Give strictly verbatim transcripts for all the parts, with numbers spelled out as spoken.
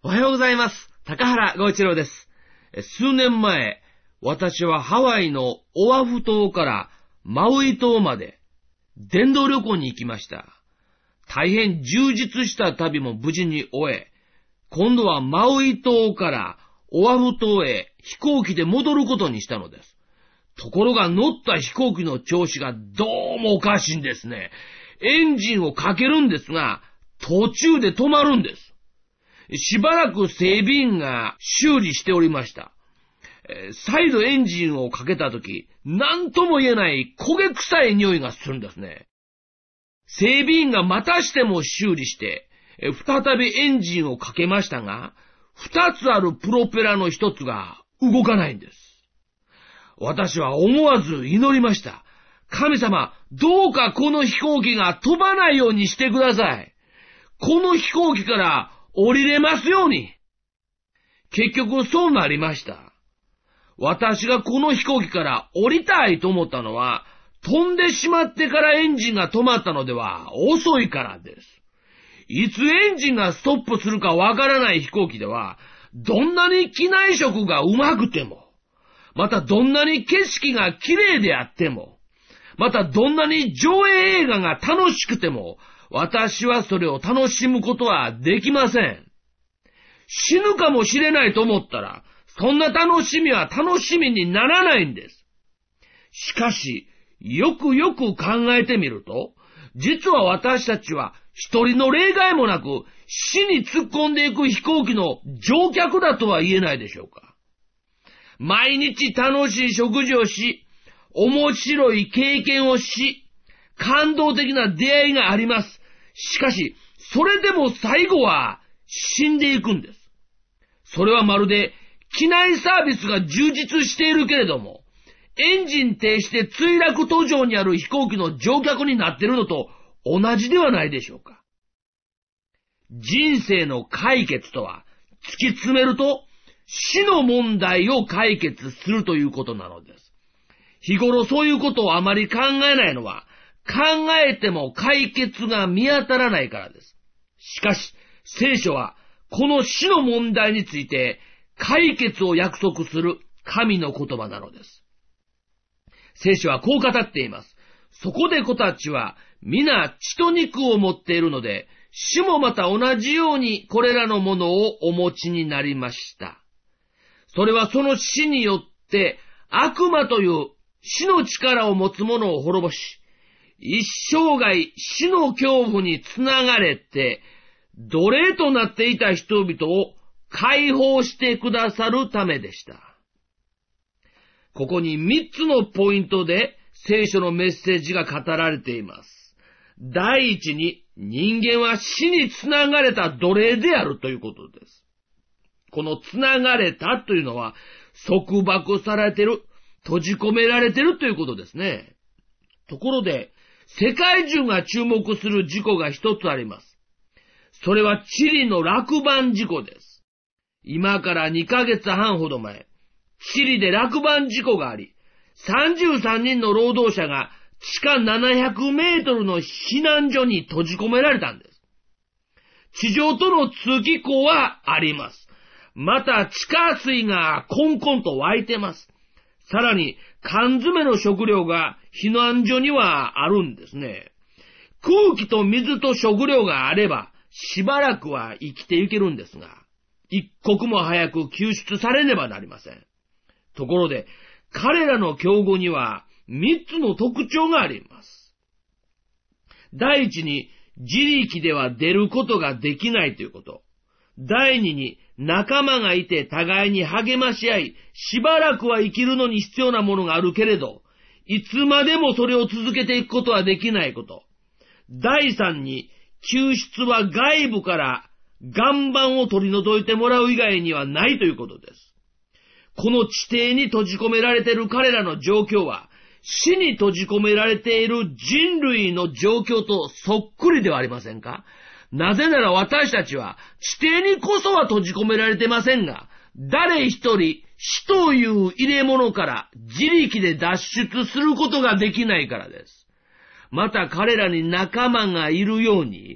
おはようございます。高原剛一郎です。数年前、私はハワイのオアフ島からマウイ島まで電動旅行に行きました。大変充実した旅も無事に終え、今度はマウイ島からオアフ島へ飛行機で戻ることにしたのです。ところが乗った飛行機の調子がどうもおかしいんですね。エンジンをかけるんですが、途中で止まるんです。しばらく整備員が修理しておりました。再度エンジンをかけたとき、何とも言えない焦げ臭い匂いがするんですね。整備員がまたしても修理して、再びエンジンをかけましたが、二つあるプロペラの一つが動かないんです。私は思わず祈りました。神様、どうかこの飛行機が飛ばないようにしてください。この飛行機から降りれますように。結局そうなりました。私がこの飛行機から降りたいと思ったのは、飛んでしまってからエンジンが止まったのでは遅いからです。いつエンジンがストップするかわからない飛行機では、どんなに機内食がうまくても、またどんなに景色が綺麗であっても、またどんなに上映映画が楽しくても、私はそれを楽しむことはできません。死ぬかもしれないと思ったら、そんな楽しみは楽しみにならないんです。しかし、よくよく考えてみると、実は私たちは一人の例外もなく、死に突っ込んでいく飛行機の乗客だとは言えないでしょうか。毎日楽しい食事をし、面白い経験をし、感動的な出会いがあります。しかし、それでも最後は死んでいくんです。それはまるで機内サービスが充実しているけれども、エンジン停止で墜落途上にある飛行機の乗客になっているのと同じではないでしょうか。人生の解決とは、突き詰めると死の問題を解決するということなのです。日頃そういうことをあまり考えないのは、考えても解決が見当たらないからです。しかし、聖書はこの死の問題について解決を約束する神の言葉なのです。聖書はこう語っています。そこで子たちは皆血と肉を持っているので、主もまた同じようにこれらのものをお持ちになりました。それはその死によって悪魔という死の力を持つ者を滅ぼし、一生涯死の恐怖につながれて、奴隷となっていた人々を解放してくださるためでした。ここに三つのポイントで聖書のメッセージが語られています。第一に、人間は死につながれた奴隷であるということです。このつながれたというのは、束縛されている、閉じ込められているということですね。ところで、世界中が注目する事故が一つあります。それはチリの落盤事故です。今からにかげつはんほど前、チリで落盤事故があり、さんじゅうさんにんの労働者が地下ななひゃくメートルの避難所に閉じ込められたんです。地上との通気口はあります。また地下水がコンコンと湧いてます。さらに缶詰の食料が避難所にはあるんですね。空気と水と食料があればしばらくは生きていけるんですが、一刻も早く救出されねばなりません。ところで、彼らの境遇には三つの特徴があります。第一に、自力では出ることができないということ。第二に、仲間がいて互いに励まし合い、しばらくは生きるのに必要なものがあるけれど、いつまでもそれを続けていくことはできないこと。第三に、救出は外部から岩盤を取り除いてもらう以外にはないということです。この地底に閉じ込められている彼らの状況は、死に閉じ込められている人類の状況とそっくりではありませんか？なぜなら私たちは地底にこそは閉じ込められてませんが、誰一人死という入れ物から自力で脱出することができないからです。また彼らに仲間がいるように、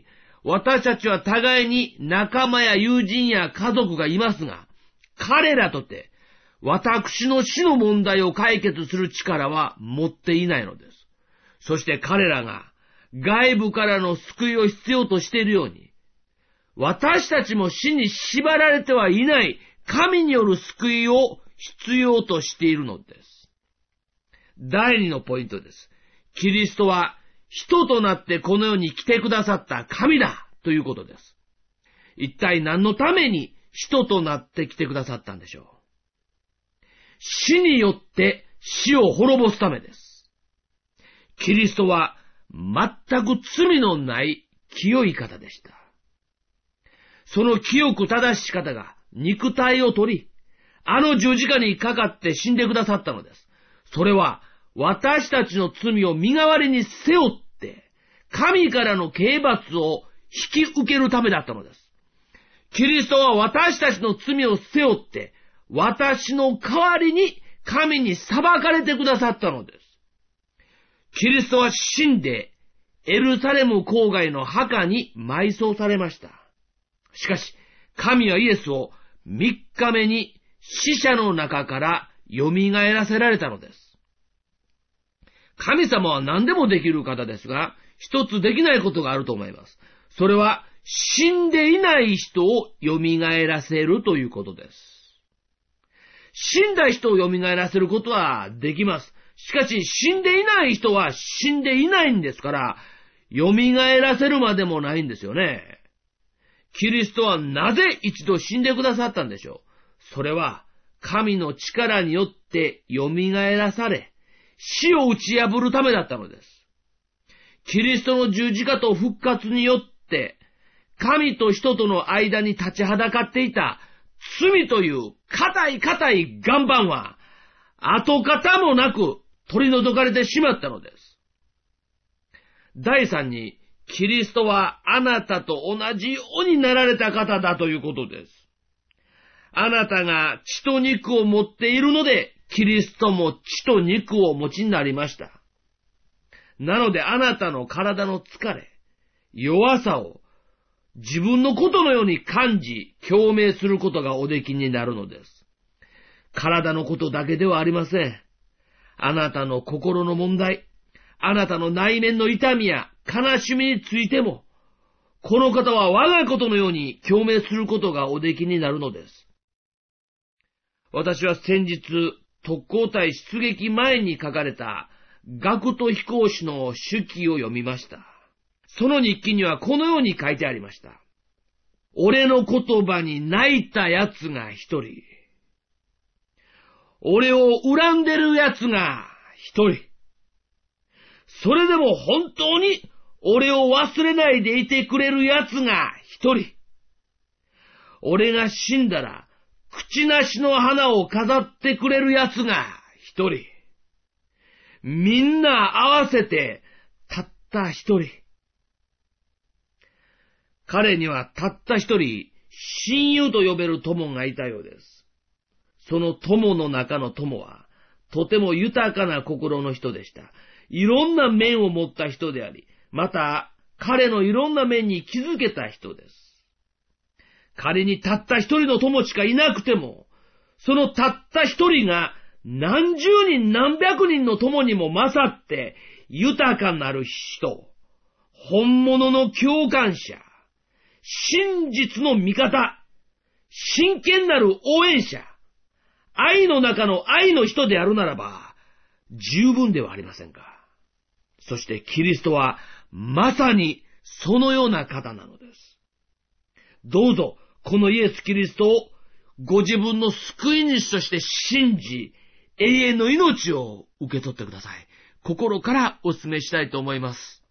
私たちは互いに仲間や友人や家族がいますが、彼らとて私の死の問題を解決する力は持っていないのです。そして彼らが外部からの救いを必要としているように、私たちも死に縛られてはいない神による救いを必要としているのです。第二のポイントです。キリストは人となってこの世に来てくださった神だということです。一体何のために人となって来てくださったんでしょう。死によって死を滅ぼすためです。キリストは全く罪のない清い方でした。その清く正しい方が肉体を取り、あの十字架にかかって死んでくださったのです。それは私たちの罪を身代わりに背負って、神からの刑罰を引き受けるためだったのです。キリストは私たちの罪を背負って、私の代わりに神に裁かれてくださったのです。キリストは死んで、エルサレム郊外の墓に埋葬されました。しかし、神はイエスを三日目に死者の中から蘇らせられたのです。神様は何でもできる方ですが、一つできないことがあると思います。それは、死んでいない人を蘇らせるということです。死んだ人を蘇らせることはできます。しかし、死んでいない人は死んでいないんですから、蘇らせるまでもないんですよね。キリストはなぜ一度死んでくださったんでしょう。それは、神の力によって蘇らされ、死を打ち破るためだったのです。キリストの十字架と復活によって、神と人との間に立ちはだかっていた罪という固い固い岩盤は、跡形もなく取り除かれてしまったのです。第三に、キリストはあなたと同じようになられた方だということです。あなたが血と肉を持っているので、キリストも血と肉をお持ちになりました。なのであなたの体の疲れ、弱さを自分のことのように感じ、共鳴することがおできになるのです。体のことだけではありません。あなたの心の問題、あなたの内面の痛みや悲しみについても、この方は我がことのように共鳴することがおできになるのです。私は先日、特攻隊出撃前に書かれた学徒飛行士の手記を読みました。その日記にはこのように書いてありました。俺の言葉に泣いた奴が一人。俺を恨んでる奴が一人。それでも本当に俺を忘れないでいてくれる奴が一人。俺が死んだら口なしの花を飾ってくれる奴が一人。みんな合わせてたった一人。彼にはたった一人親友と呼べる友がいたようです。その友の中の友はとても豊かな心の人でした。いろんな面を持った人であり、また彼のいろんな面に気づけた人です。仮にたった一人の友しかいなくても、そのたった一人が何十人何百人の友にも勝って豊かなる人、本物の共感者、真実の味方、真剣なる応援者、愛の中の愛の人であるならば、十分ではありませんか。そしてキリストはまさにそのような方なのです。どうぞこのイエス・キリストをご自分の救い主として信じ、永遠の命を受け取ってください。心からお勧めしたいと思います。